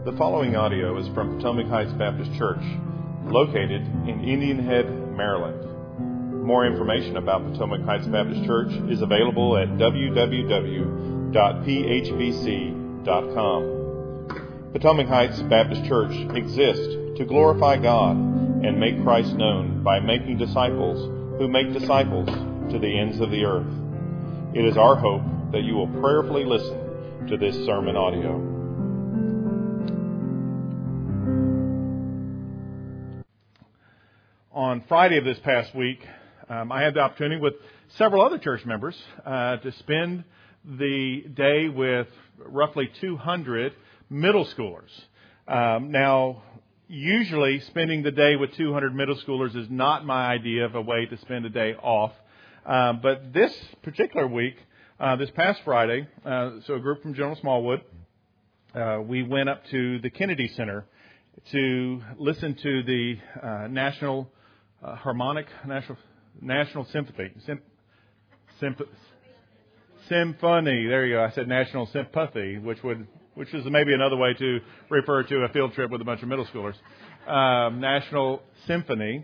The following audio is from Potomac Heights Baptist Church, located in Indian Head, Maryland. More information about Potomac Heights Baptist Church is available at www.phbc.com. Potomac Heights Baptist Church exists to glorify God and make Christ known by making disciples who make disciples to the ends of the earth. It is our hope that you will prayerfully listen to this sermon audio. On Friday of this past week, I had the opportunity with several other church members to spend the day with roughly 200 middle schoolers. Now, usually spending the day with 200 middle schoolers is not my idea of a way to spend a day off. But this particular week, this past Friday, so a group from General Smallwood, we went up to the Kennedy Center to listen to the National Symphony. Symphony. There you go. I said National Sympathy, which is maybe another way to refer to a field trip with a bunch of middle schoolers. National Symphony.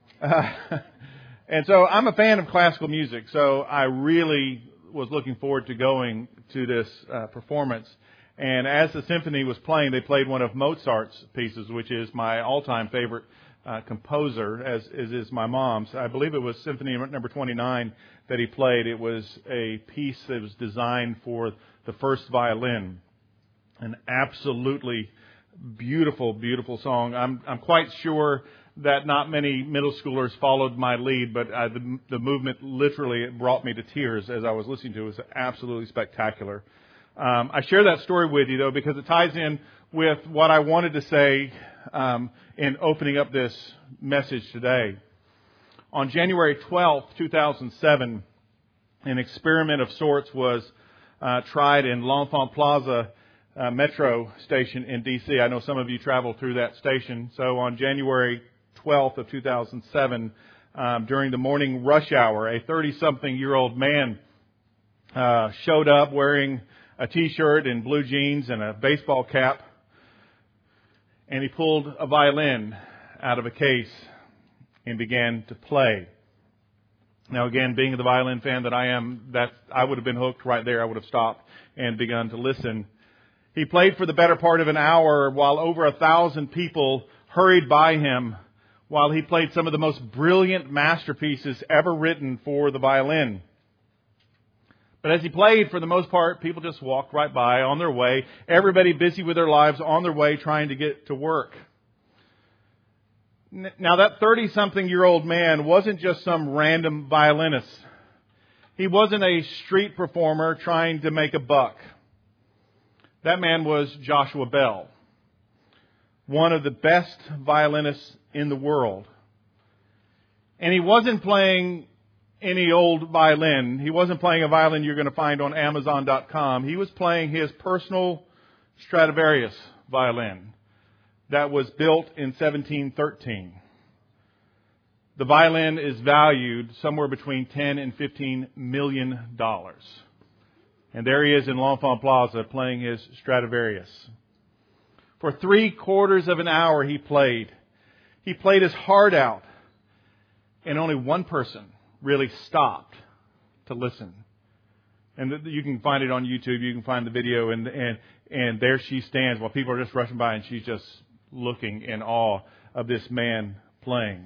And so I'm a fan of classical music, so I really was looking forward to going to this performance. And as the symphony was playing, they played one of Mozart's pieces, which is my all-time favorite composer, as is my mom's. I believe it was Symphony number 29 that he played. It was a piece that was designed for the first violin. An absolutely beautiful, beautiful song. I'm quite sure that not many middle schoolers followed my lead, but the movement literally brought me to tears as I was listening to it. It was absolutely spectacular. I share that story with you, though, because it ties in with what I wanted to say in opening up this message today. On January 12th, 2007, an experiment of sorts was tried in L'Enfant Plaza metro station in D.C. I know some of you travel through that station. So on January 12th of 2007, during the morning rush hour, a 30-something-year-old man showed up wearing a T-shirt and blue jeans and a baseball cap, and he pulled a violin out of a case and began to play. Now, again, being the violin fan that I am, I would have been hooked right there. I would have stopped and begun to listen. He played for the better part of an hour while over 1,000 people hurried by him while he played some of the most brilliant masterpieces ever written for the violin. But as he played, for the most part, people just walked right by on their way. Everybody busy with their lives on their way trying to get to work. Now, that 30-something-year-old man wasn't just some random violinist. He wasn't a street performer trying to make a buck. That man was Joshua Bell, one of the best violinists in the world. And he wasn't playing any old violin. He wasn't playing a violin you're going to find on Amazon.com. He was playing his personal Stradivarius violin that was built in 1713. The violin is valued somewhere between $10 and $15 million. And there he is in L'Enfant Plaza playing his Stradivarius. For 3/4 of an hour he played. He played his heart out. And only one person really stopped to listen. And you can find it on YouTube. You can find the video. And there she stands while people are just rushing by. And she's just looking in awe of this man playing.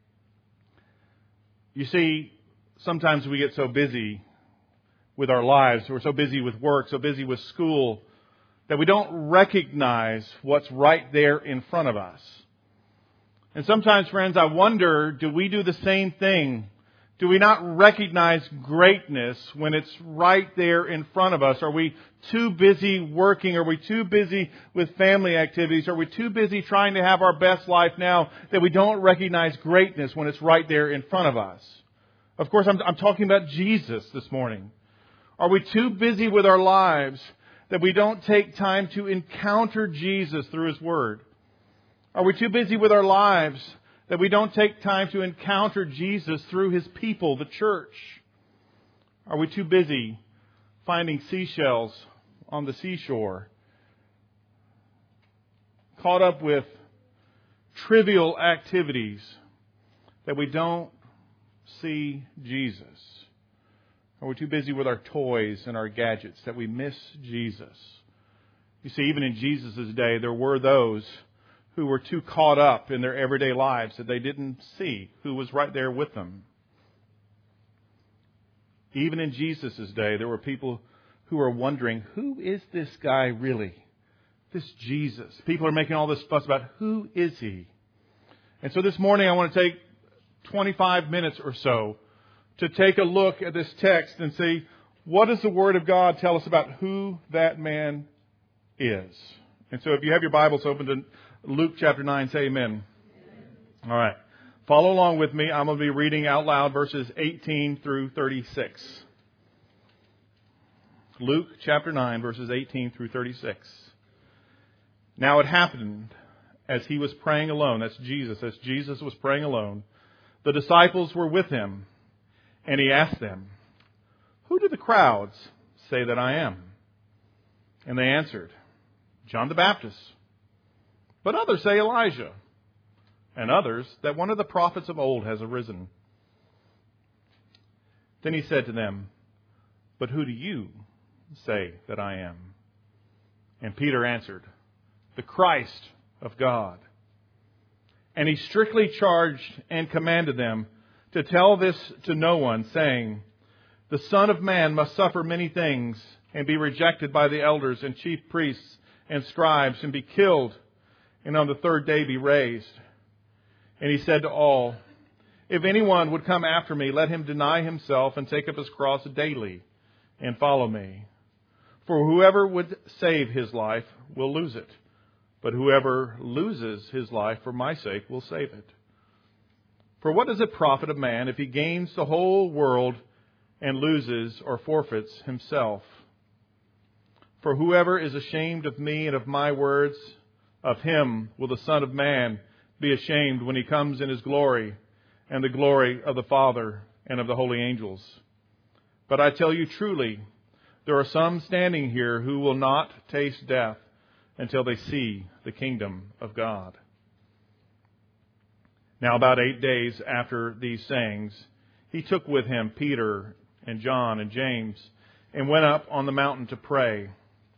You see, sometimes we get so busy with our lives. We're so busy with work, so busy with school, that we don't recognize what's right there in front of us. And sometimes, friends, I wonder, do we do the same thing? Do we not recognize greatness when it's right there in front of us? Are we too busy working? Are we too busy with family activities? Are we too busy trying to have our best life now that we don't recognize greatness when it's right there in front of us? Of course, I'm talking about Jesus this morning. Are we too busy with our lives that we don't take time to encounter Jesus through His Word? Are we too busy with our lives that we don't take time to encounter Jesus through His people, the church? Are we too busy finding seashells on the seashore caught up with trivial activities that we don't see Jesus. Or we're too busy with our toys and our gadgets that we miss Jesus. You see, even in Jesus' day, there were those who were too caught up in their everyday lives that they didn't see who was right there with them. Even in Jesus' day, there were people who were wondering, who is this guy really? This Jesus. People are making all this fuss about who is he? And so this morning I want to take 25 minutes or so to take a look at this text and see, what does the Word of God tell us about who that man is? And so if you have your Bibles open to Luke chapter 9, say amen. All right. Follow along with me. I'm going to be reading out loud verses 18 through 36. Luke chapter 9, verses 18 through 36. Now it happened as he was praying alone, that's Jesus, as Jesus was praying alone, the disciples were with him, and he asked them, "Who do the crowds say that I am?" And they answered, "John the Baptist. But others say Elijah, and others that one of the prophets of old has arisen." Then he said to them, "But who do you say that I am?" And Peter answered, "The Christ of God." And he strictly charged and commanded them to tell this to no one, saying, "The Son of Man must suffer many things and be rejected by the elders and chief priests and scribes and be killed, and on the third day be raised." And he said to all, "If anyone would come after me, let him deny himself and take up his cross daily and follow me. For whoever would save his life will lose it. But whoever loses his life for my sake will save it. For what does it profit a man if he gains the whole world and loses or forfeits himself? For whoever is ashamed of me and of my words, of him will the Son of Man be ashamed when he comes in his glory and the glory of the Father and of the holy angels. But I tell you truly, there are some standing here who will not taste death until they see the kingdom of God." Now about 8 days after these sayings, he took with him Peter and John and James and went up on the mountain to pray.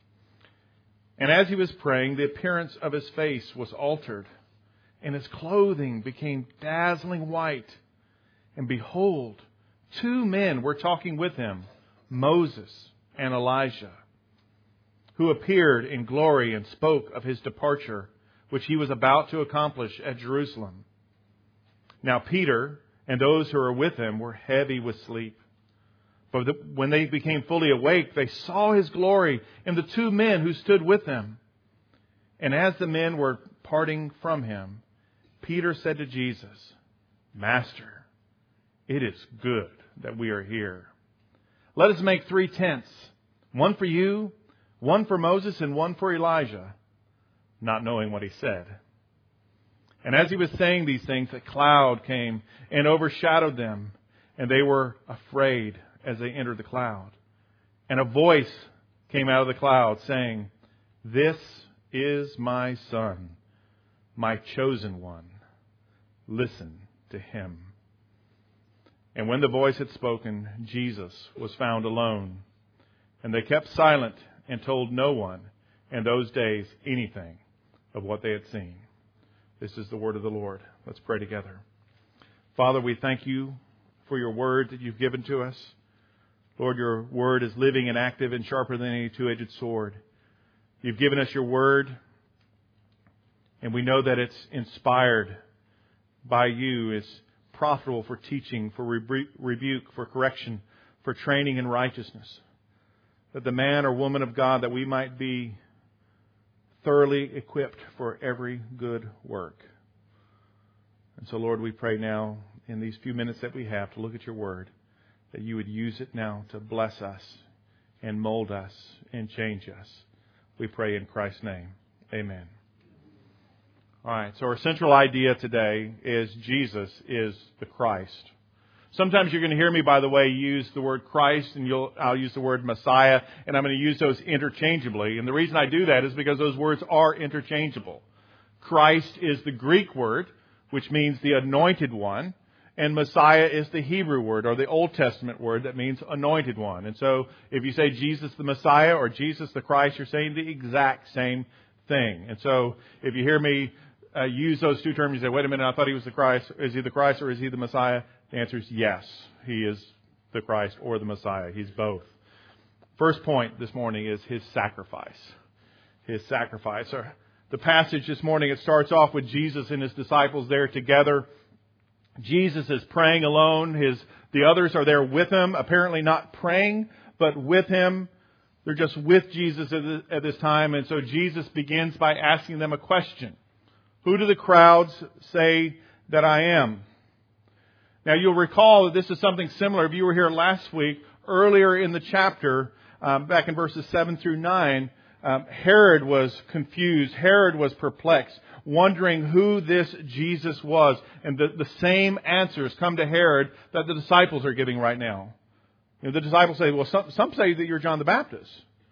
And as he was praying, the appearance of his face was altered, and his clothing became dazzling white. And behold, 2 men were talking with him, Moses and Elijah, who appeared in glory and spoke of his departure, which he was about to accomplish at Jerusalem. Now Peter and those who were with him were heavy with sleep. But when they became fully awake, they saw his glory and the 2 men who stood with him. And as the men were parting from him, Peter said to Jesus, "Master, it is good that we are here. Let us make 3 tents, one for you, one for Moses, and one for Elijah," not knowing what he said. And as he was saying these things, a cloud came and overshadowed them, and they were afraid as they entered the cloud. And a voice came out of the cloud saying, "This is my Son, my chosen one. Listen to him." And when the voice had spoken, Jesus was found alone. And they kept silent and told no one in those days anything of what they had seen. This is the word of the Lord. Let's pray together. Father, we thank you for your word that you've given to us. Lord, your word is living and active and sharper than any two-edged sword. You've given us your word, and we know that it's inspired by you. It's profitable for teaching, for rebuke, for correction, for training in righteousness. That the man or woman of God, that we might be thoroughly equipped for every good work. And so, Lord, we pray now in these few minutes that we have to look at your word, that you would use it now to bless us and mold us and change us. We pray in Christ's name. Amen. All right, so our central idea today is Jesus is the Christ. Sometimes you're going to hear me, by the way, use the word Christ, and I'll use the word Messiah, and I'm going to use those interchangeably. And the reason I do that is because those words are interchangeable. Christ is the Greek word, which means the anointed one. And Messiah is the Hebrew word, or the Old Testament word that means anointed one. And so if you say Jesus the Messiah or Jesus the Christ, you're saying the exact same thing. And so if you hear me use those two terms, you say, wait a minute, I thought he was the Christ. Is he the Christ or is he the Messiah? The answer is yes. He is the Christ or the Messiah. He's both. First point this morning is his sacrifice. His sacrifice. So the passage this morning, it starts off with Jesus and his disciples there together. Jesus is praying alone. The others are there with him, apparently not praying, but with him. They're just with Jesus at this time. And so Jesus begins by asking them a question. Who do the crowds say that I am? Now you'll recall that this is something similar. If you were here last week, earlier in the chapter, back in verses 7 through 9, Herod was confused. Herod was perplexed, wondering who this Jesus was. And the same answers come to Herod that the disciples are giving right now. You know, the disciples say, well, some say that you're John the Baptist.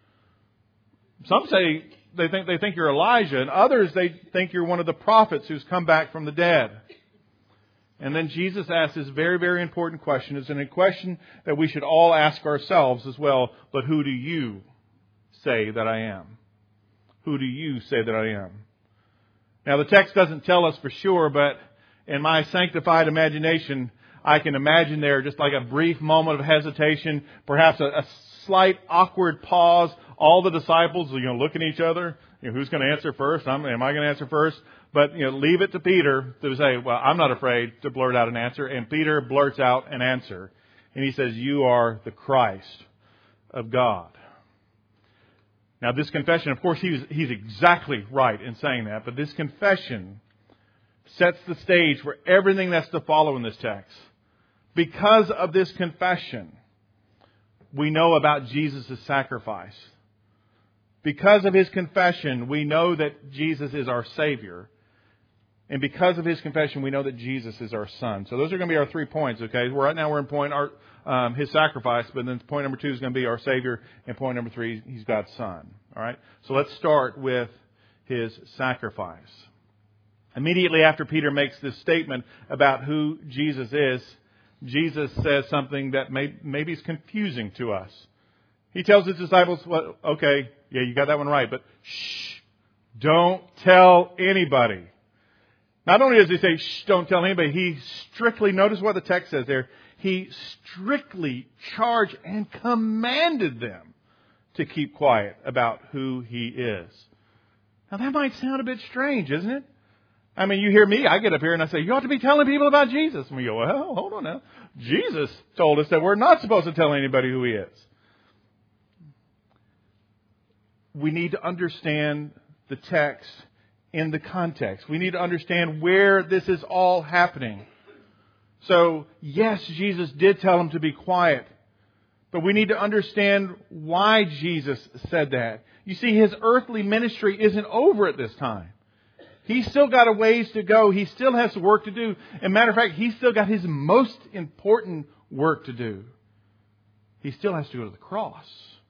Some say they think you're Elijah. And others, they think you're one of the prophets who's come back from the dead. And then Jesus asks this very, very important question. It's a question that we should all ask ourselves as well. But who do you say that I am? Who do you say that I am? Now, the text doesn't tell us for sure, but in my sanctified imagination, I can imagine there just like a brief moment of hesitation, perhaps a slight awkward pause. All the disciples are look at each other. Who's going to answer first? Am I going to answer first? But leave it to Peter to say, well, I'm not afraid to blurt out an answer. And Peter blurts out an answer. And he says, you are the Christ of God. Now, this confession, of course, he's exactly right in saying that. But this confession sets the stage for everything that's to follow in this text. Because of this confession, we know about Jesus' sacrifice. Because of his confession, we know that Jesus is our Savior. And because of his confession, we know that Jesus is our Son. So those are going to be our 3 points, okay? Right now we're in point his sacrifice, but then point number 2 is going to be our Savior, and point number 3, he's God's Son. All right? So let's start with his sacrifice. Immediately after Peter makes this statement about who Jesus is, Jesus says something that maybe is confusing to us. He tells his disciples, well, okay, yeah, you got that one right, but shh, don't tell anybody. Not only does he say, shh, don't tell anybody, he strictly, notice what the text says there, he strictly charged and commanded them to keep quiet about who he is. Now that might sound a bit strange, isn't it? I mean, you hear me, I get up here and I say, you ought to be telling people about Jesus. And we go, well, hold on now. Jesus told us that we're not supposed to tell anybody who he is. We need to understand the text in the context. We need to understand where this is all happening. So, yes, Jesus did tell them to be quiet. But we need to understand why Jesus said that. You see, his earthly ministry isn't over at this time. He's still got a ways to go. He still has work to do. As a matter of fact, he's still got his most important work to do. He still has to go to the cross.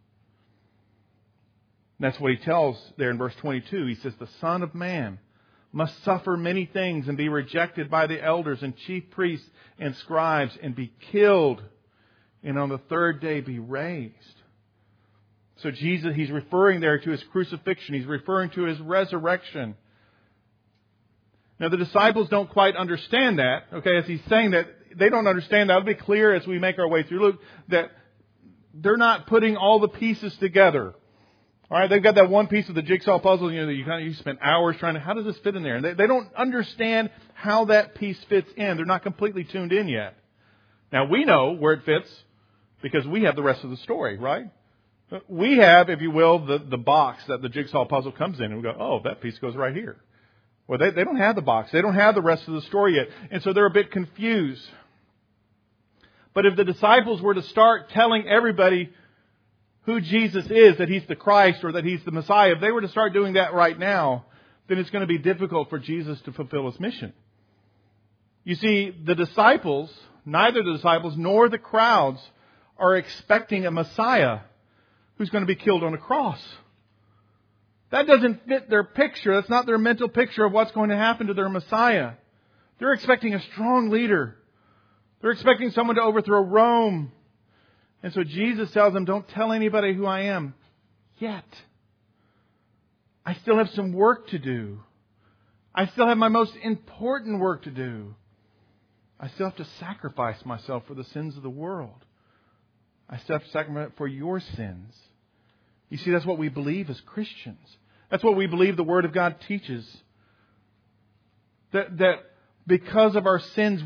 And that's what he tells there in verse 22. He says, the Son of Man must suffer many things and be rejected by the elders and chief priests and scribes and be killed, and on the third day be raised. So Jesus, he's referring there to his crucifixion. He's referring to his resurrection. Now, the disciples don't quite understand that. Okay, as he's saying that, they don't understand that. It'll be clear as we make our way through Luke that they're not putting all the pieces together. All right, they've got that one piece of the jigsaw puzzle. You spend hours trying to, how does this fit in there? And they don't understand how that piece fits in. They're not completely tuned in yet. Now, we know where it fits because we have the rest of the story, right? We have, if you will, the box that the jigsaw puzzle comes in. And we go, oh, that piece goes right here. Well, they don't have the box. They don't have the rest of the story yet. And so they're a bit confused. But if the disciples were to start telling everybody who Jesus is, that he's the Christ or that he's the Messiah, if they were to start doing that right now, then it's going to be difficult for Jesus to fulfill his mission. You see, the disciples, neither the disciples nor the crowds are expecting a Messiah who's going to be killed on a cross. That doesn't fit their picture. That's not their mental picture of what's going to happen to their Messiah. They're expecting a strong leader. They're expecting someone to overthrow Rome. And so Jesus tells them, don't tell anybody who I am yet. I still have some work to do. I still have my most important work to do. I still have to sacrifice myself for the sins of the world. I still have to sacrifice for your sins. You see, that's what we believe as Christians. That's what we believe the Word of God teaches. That because of our sins,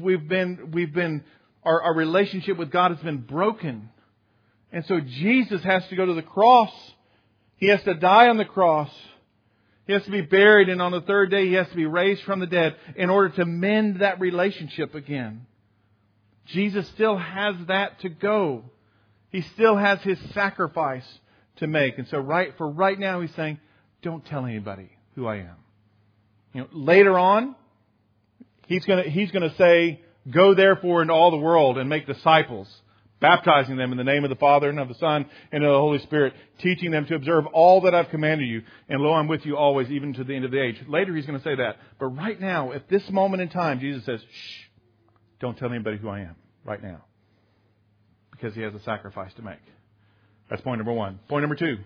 our relationship with God has been broken. And so Jesus has to go to the cross. He has to die on the cross. He has to be buried, and on the third day He has to be raised from the dead in order to mend that relationship again. Jesus still has that to go. He still has His sacrifice to make. And so right now He's saying, don't tell anybody who I am. Later on, He's going to say, go therefore into all the world and make disciples, baptizing them in the name of the Father and of the Son and of the Holy Spirit, teaching them to observe all that I've commanded you. And lo, I'm with you always, even to the end of the age. Later He's going to say that. But right now, at this moment in time, Jesus says, shh, don't tell anybody who I am right now. Because He has a sacrifice to make. That's point number one. Point number two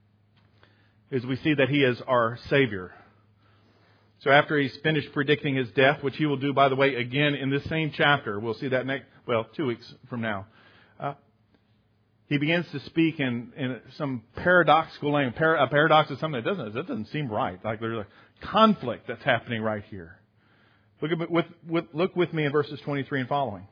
is we see that He is our Savior. So after He's finished predicting His death, which He will do, by the way, again in this same chapter. We'll see that 2 weeks from now. He begins to speak in some paradoxical language. A paradox is something that doesn't seem right. Like there's a conflict that's happening right here. Look with me in verses 23 and following.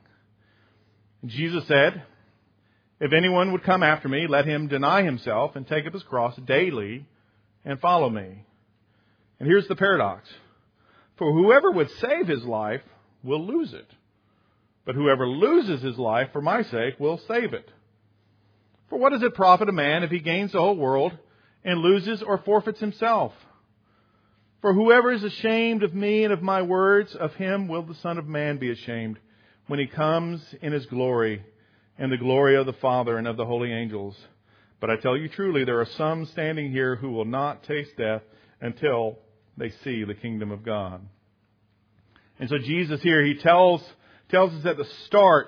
Jesus said, if anyone would come after me, let him deny himself and take up his cross daily and follow me. And here's the paradox. For whoever would save his life will lose it. But whoever loses his life for my sake will save it. For what does it profit a man if he gains the whole world and loses or forfeits himself? For whoever is ashamed of me and of my words, of him will the Son of Man be ashamed when He comes in His glory and the glory of the Father and of the holy angels. But I tell you truly, there are some standing here who will not taste death until they see the kingdom of God. And so Jesus here, He tells us at the start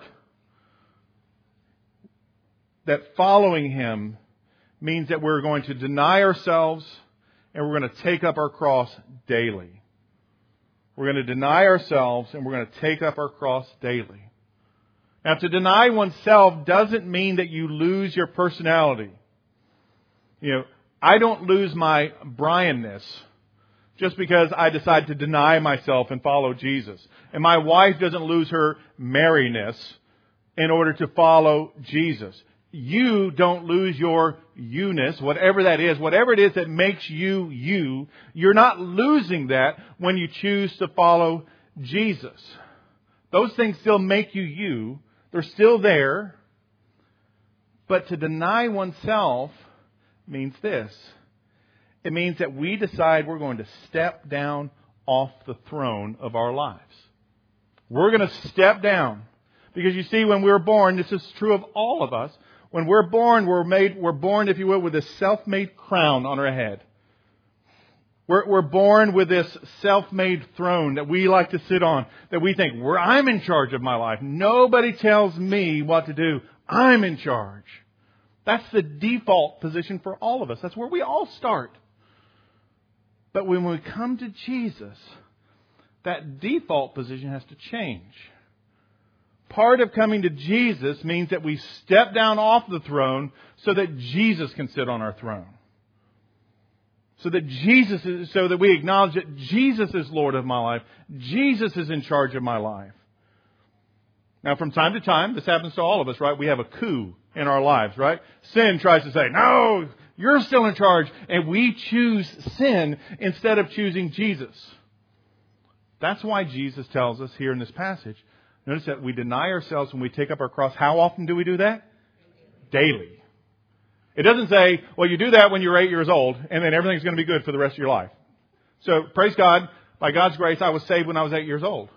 that following Him means that we're going to deny ourselves and we're going to take up our cross daily. We're going to deny ourselves and we're going to take up our cross daily. Now, to deny oneself doesn't mean that you lose your personality. I don't lose my Brianness just because I decide to deny myself and follow Jesus. And my wife doesn't lose her Maryness in order to follow Jesus. You don't lose your you-ness, whatever that is, whatever it is that makes you you. You're not losing that when you choose to follow Jesus. Those things still make you you. They're still there. But to deny oneself means this. It means that we decide we're going to step down off the throne of our lives. We're going to step down. Because you see, when we're born, this is true of all of us. When we're born, we're born, if you will, with this self-made crown on our head. We're born with this self-made throne that we like to sit on, that we think, I'm in charge of my life. Nobody tells me what to do. I'm in charge. That's the default position for all of us. That's where we all start. But when we come to Jesus, that default position has to change. Part of coming to Jesus means that we step down off the throne so that Jesus can sit on our throne. So that we acknowledge that Jesus is Lord of my life. Jesus is in charge of my life. Now, from time to time, this happens to all of us, right? We have a coup in our lives, right? Sin tries to say, no, you're still in charge. And we choose sin instead of choosing Jesus. That's why Jesus tells us here in this passage, notice that we deny ourselves when we take up our cross. How often do we do that? Daily. It doesn't say, well, you do that when you're 8 years old, and then everything's going to be good for the rest of your life. So, praise God, by God's grace, I was saved when I was 8 years old.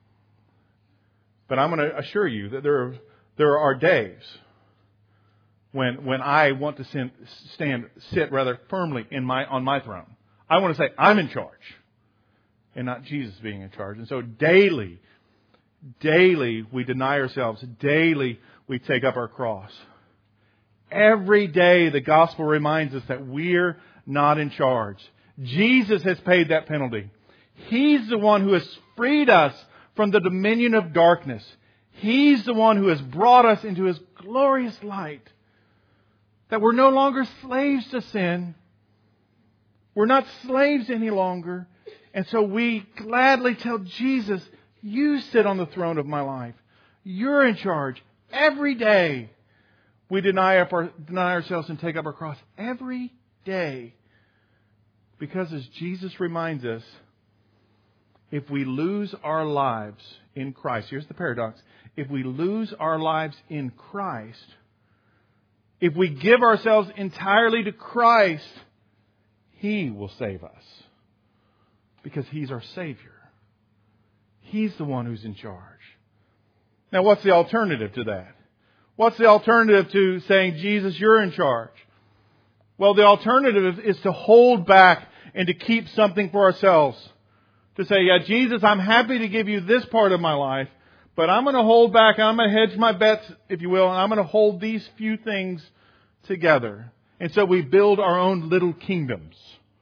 But I'm going to assure you that there are days when I want to sit rather firmly on my throne. I want to say, I'm in charge, and not Jesus being in charge. And so daily we deny ourselves. Daily we take up our cross. Every day the gospel reminds us that we're not in charge. Jesus has paid that penalty. He's the one who has freed us from the dominion of darkness. He's the one who has brought us into His glorious light. That we're no longer slaves to sin. We're not slaves any longer. And so we gladly tell Jesus, you sit on the throne of my life. You're in charge. Every day we deny ourselves and take up our cross. Every day. Because as Jesus reminds us, if we lose our lives in Christ, here's the paradox. If we lose our lives in Christ, if we give ourselves entirely to Christ, He will save us. Because He's our Savior. He's the one who's in charge. Now, what's the alternative to that? What's the alternative to saying, Jesus, you're in charge? Well, the alternative is to hold back and to keep something for ourselves. To say, yeah, Jesus, I'm happy to give you this part of my life, but I'm going to hold back, I'm going to hedge my bets, if you will, and I'm going to hold these few things together. And so we build our own little kingdoms.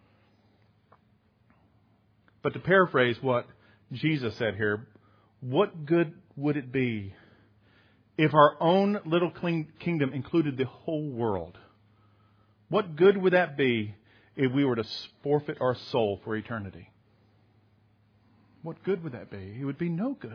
But to paraphrase what Jesus said here, what good would it be if our own little kingdom included the whole world? What good would that be if we were to forfeit our soul for eternity? What good would that be? It would be no good.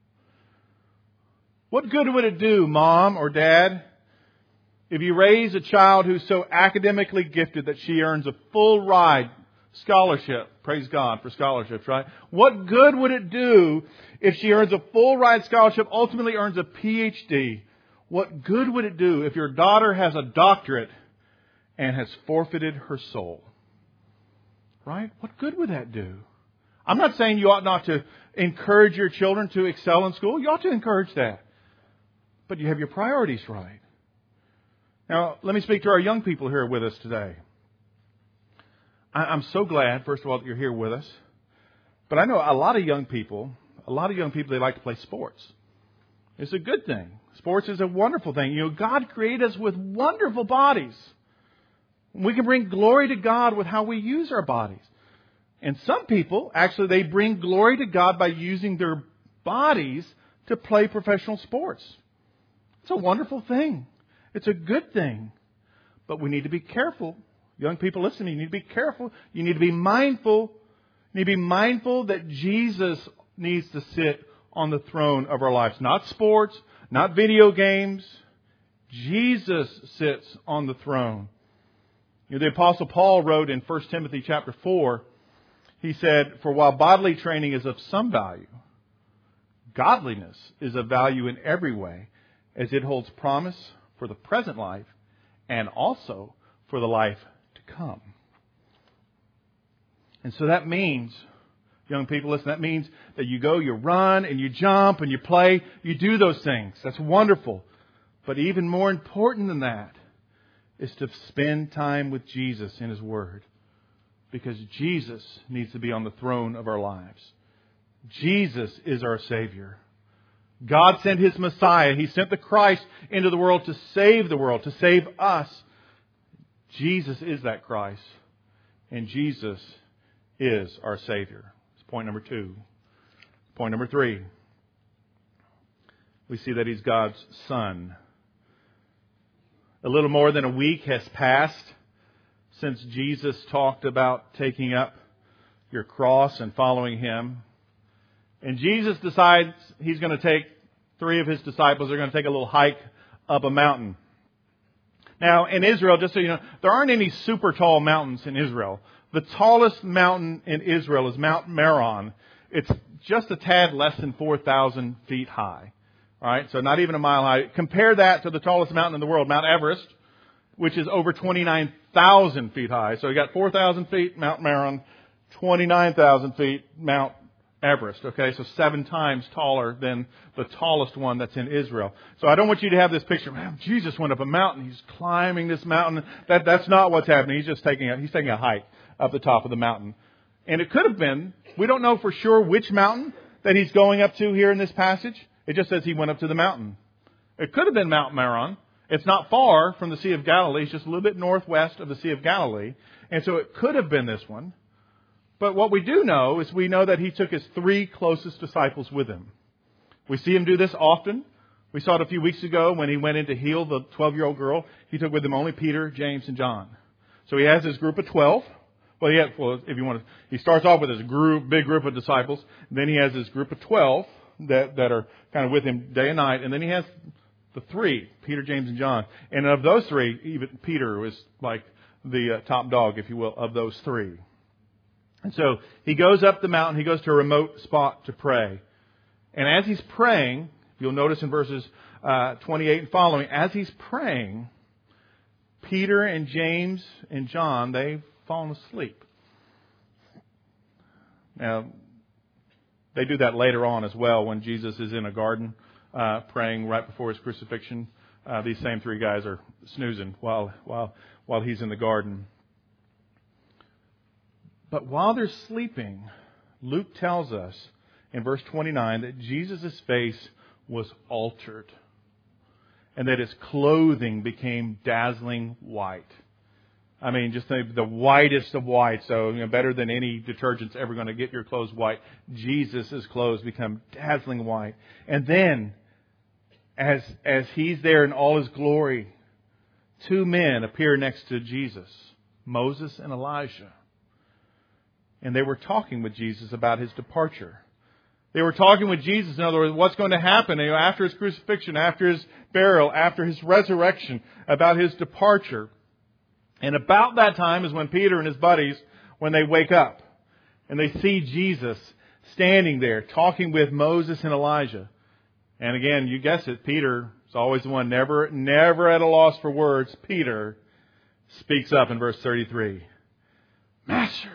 What good would it do, Mom or Dad, if you raise a child who's so academically gifted that she earns a full ride scholarship? Praise God for scholarships, right? What good would it do if she earns a full ride scholarship, ultimately earns a PhD? What good would it do if your daughter has a doctorate and has forfeited her soul? Right? What good would that do? I'm not saying you ought not to encourage your children to excel in school. You ought to encourage that. But you have your priorities right. Now, let me speak to our young people here with us today. I'm so glad, first of all, that you're here with us. But I know a lot of young people, they like to play sports. It's a good thing. Sports is a wonderful thing. You know, God created us with wonderful bodies. We can bring glory to God with how we use our bodies. And some people, actually, they bring glory to God by using their bodies to play professional sports. It's a wonderful thing. It's a good thing. But we need to be careful. Young people, listen to me. You need to be careful. You need to be mindful. You need to be mindful that Jesus needs to sit on the throne of our lives. Not sports, not video games. Jesus sits on the throne. You know, the Apostle Paul wrote in 1 Timothy chapter 4, he said, "For while bodily training is of some value, godliness is of value in every way, as it holds promise for the present life and also for the life to come." And so that means, young people, listen, that means that you go, you run, and you jump, and you play. You do those things. That's wonderful. But even more important than that is to spend time with Jesus in His Word. Because Jesus needs to be on the throne of our lives. Jesus is our Savior. God sent His Messiah. He sent the Christ into the world to save the world, to save us. Jesus is that Christ. And Jesus is our Savior. That's point number 2. Point number 3. We see that He's God's Son. A little more than a week has passed since Jesus talked about taking up your cross and following Him. And Jesus decides He's going to take 3 of His disciples. They're going to take a little hike up a mountain. Now, in Israel, just so you know, there aren't any super tall mountains in Israel. The tallest mountain in Israel is Mount Meron. It's just a tad less than 4,000 feet high. All right, so not even a mile high. Compare that to the tallest mountain in the world, Mount Everest, which is over 29,000 feet high. So you got 4,000 feet, Mount Meron, 29,000 feet, Mount Everest. Okay, so 7 times taller than the tallest one that's in Israel. So I don't want you to have this picture. Man, Jesus went up a mountain. He's climbing this mountain. That's not what's happening. He's just taking a hike up the top of the mountain. And it could have been. We don't know for sure which mountain that he's going up to here in this passage. It just says he went up to the mountain. It could have been Mount Meron. It's not far from the Sea of Galilee. It's just a little bit northwest of the Sea of Galilee. And so it could have been this one. But what we do know is we know that he took his 3 closest disciples with him. We see him do this often. We saw it a few weeks ago when he went in to heal the 12-year-old girl. He took with him only Peter, James, and John. So he has his group of 12. He starts off with his big group of disciples. Then he has his group of 12 that are kind of with him day and night. And then he has the 3, Peter, James, and John. And of those 3, even Peter was like the top dog, if you will, of those 3. And so he goes up the mountain. He goes to a remote spot to pray. And as he's praying, you'll notice in verses 28 and following, as he's praying, Peter and James and John, they've fallen asleep. Now, they do that later on as well when Jesus is in a garden praying right before his crucifixion. These same 3 guys are snoozing while he's in the garden. But while they're sleeping, Luke tells us in verse 29 that Jesus' face was altered and that his clothing became dazzling white. I mean, just the whitest of white. So, better than any detergent's ever going to get your clothes white. Jesus' clothes become dazzling white. And then, as he's there in all his glory, 2 men appear next to Jesus, Moses and Elijah. And they were talking with Jesus about his departure. They were talking with Jesus, in other words, what's going to happen after his crucifixion, after his burial, after his resurrection, about his departure. And about that time is when Peter and his buddies, when they wake up and they see Jesus standing there talking with Moses and Elijah. And again, you guess it, Peter is always the one never at a loss for words. Peter speaks up in verse 33. Master,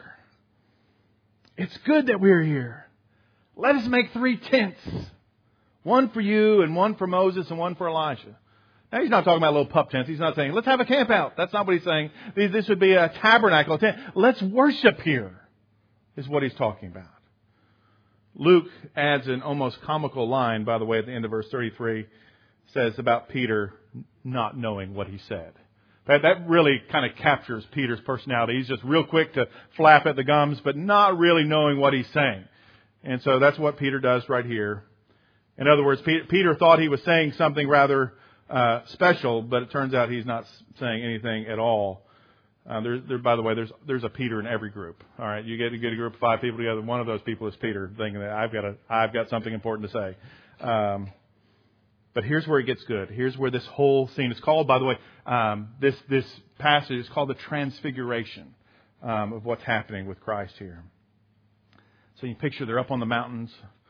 it's good that we're here. Let us make 3 tents. One for you and one for Moses and one for Elijah. Now, he's not talking about little pup tents. He's not saying, let's have a camp out. That's not what he's saying. This would be a tabernacle, a tent. Let's worship here, is what he's talking about. Luke adds an almost comical line, by the way, at the end of verse 33, says about Peter not knowing what he said. That really kind of captures Peter's personality. He's just real quick to flap at the gums, but not really knowing what he's saying. And so that's what Peter does right here. In other words, Peter thought he was saying something rather special, but it turns out he's not saying anything at all. By the way, there's a Peter in every group. All right, you get a group of 5 people together. One of those people is Peter, thinking that I've got something important to say. But here's where it gets good. Here's where this whole scene is called. By the way, this passage is called the Transfiguration of what's happening with Christ here. So you picture they're up on the mountain,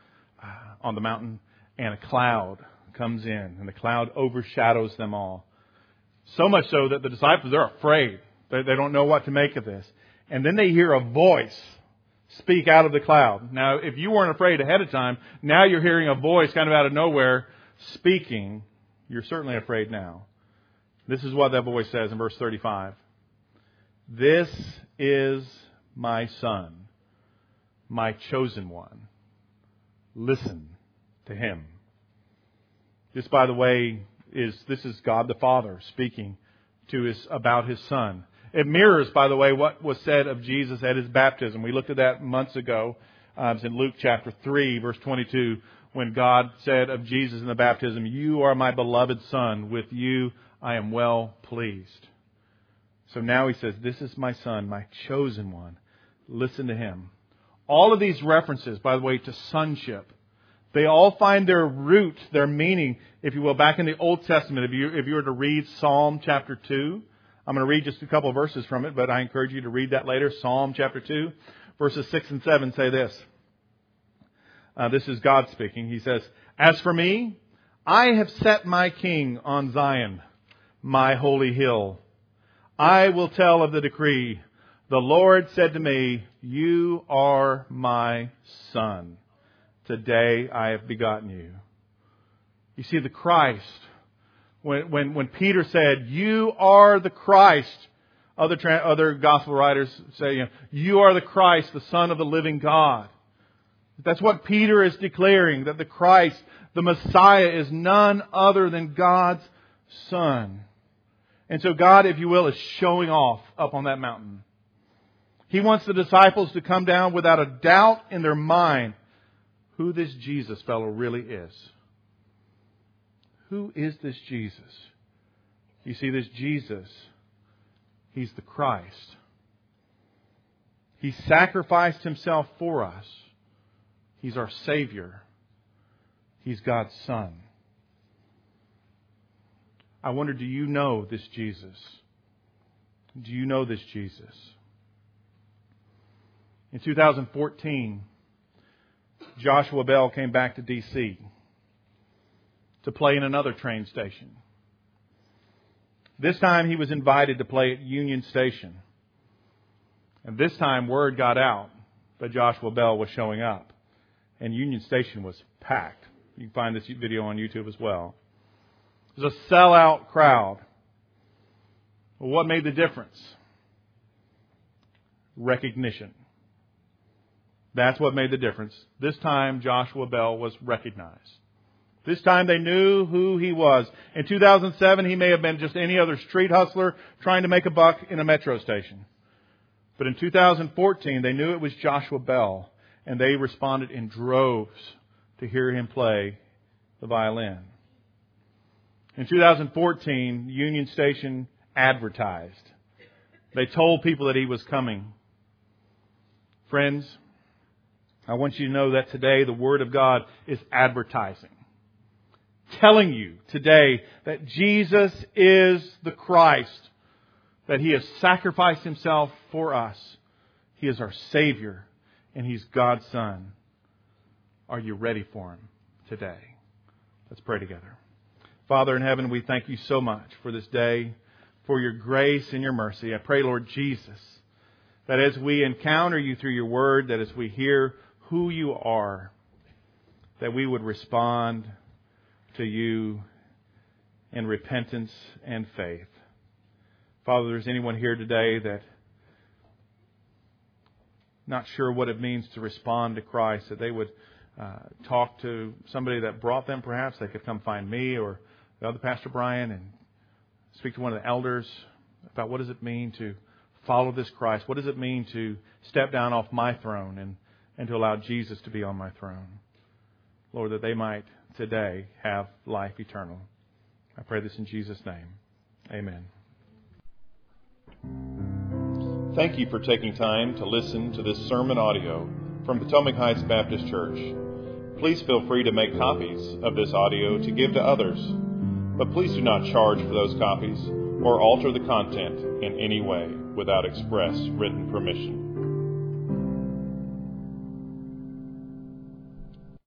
and a cloud comes in, and the cloud overshadows them all. So much so that the disciples are afraid. They don't know what to make of this. And then they hear a voice speak out of the cloud. Now, if you weren't afraid ahead of time, now you're hearing a voice kind of out of nowhere speaking. You're certainly afraid now. This is what that voice says in verse 35. This is my Son, my chosen one. Listen to him. This, by the way, is God the Father speaking about his Son. It mirrors, by the way, what was said of Jesus at his baptism. We looked at that months ago. It's in Luke chapter 3, verse 22, when God said of Jesus in the baptism, "You are my beloved Son. With you I am well pleased." So now he says, "This is my Son, my chosen one. Listen to him." All of these references, by the way, to sonship, they all find their root, their meaning, if you will, back in the Old Testament. If you were to read Psalm chapter 2, I'm going to read just a couple of verses from it, but I encourage you to read that later. Psalm chapter 2, verses 6 and 7 say this. This is God speaking. He says, "As for me, I have set my king on Zion, my holy hill. I will tell of the decree. The Lord said to me, 'You are my son. today I have begotten you. You see, the Christ, when Peter said, you are the Christ, other gospel writers say, you are the Christ, the Son of the living God. That's what Peter is declaring, that the Christ, the Messiah, is none other than God's Son. And so God, if you will, is showing off up on that mountain. He wants the disciples to come down without a doubt in their mind who this Jesus fellow really is. Who is this Jesus? You see, this Jesus, He's the Christ. He sacrificed Himself for us. He's our Savior. He's God's Son. I wonder, do you know this Jesus? Do you know this Jesus? In 2014, Joshua Bell came back to D.C. to play in another train station. This time he was invited to play at Union Station. And this time word got out that Joshua Bell was showing up. And Union Station was packed. You can find this video on YouTube as well. It was a sellout crowd. Well, what made the difference? Recognition. That's what made the difference. This time Joshua Bell was recognized. This time they knew who he was. In 2007 he may have been just any other street hustler trying to make a buck in a metro station. But in 2014 they knew it was Joshua Bell, and they responded in droves to hear him play the violin. In 2014, Union Station advertised. They told people that he was coming. Friends, I want you to know that today the Word of God is advertising. Telling you today that Jesus is the Christ. That He has sacrificed Himself for us. He is our Savior. And He's God's Son. Are you ready for Him today? Let's pray together. Father in heaven, we thank You so much for this day, for Your grace and Your mercy. I pray, Lord Jesus, that as we encounter You through Your Word, that as we hear who You are, that we would respond to You in repentance and faith. Father, if there's anyone here today that not sure what it means to respond to Christ, that they would talk to somebody that brought them, perhaps. They could come find me or the other Pastor Brian and speak to one of the elders about what does it mean to follow this Christ? What does it mean to step down off my throne and to allow Jesus to be on my throne? Lord, that they might today have life eternal. I pray this in Jesus' name. Amen. Thank you for taking time to listen to this sermon audio from Potomac Heights Baptist Church. Please feel free to make copies of this audio to give to others, but please do not charge for those copies or alter the content in any way without express written permission.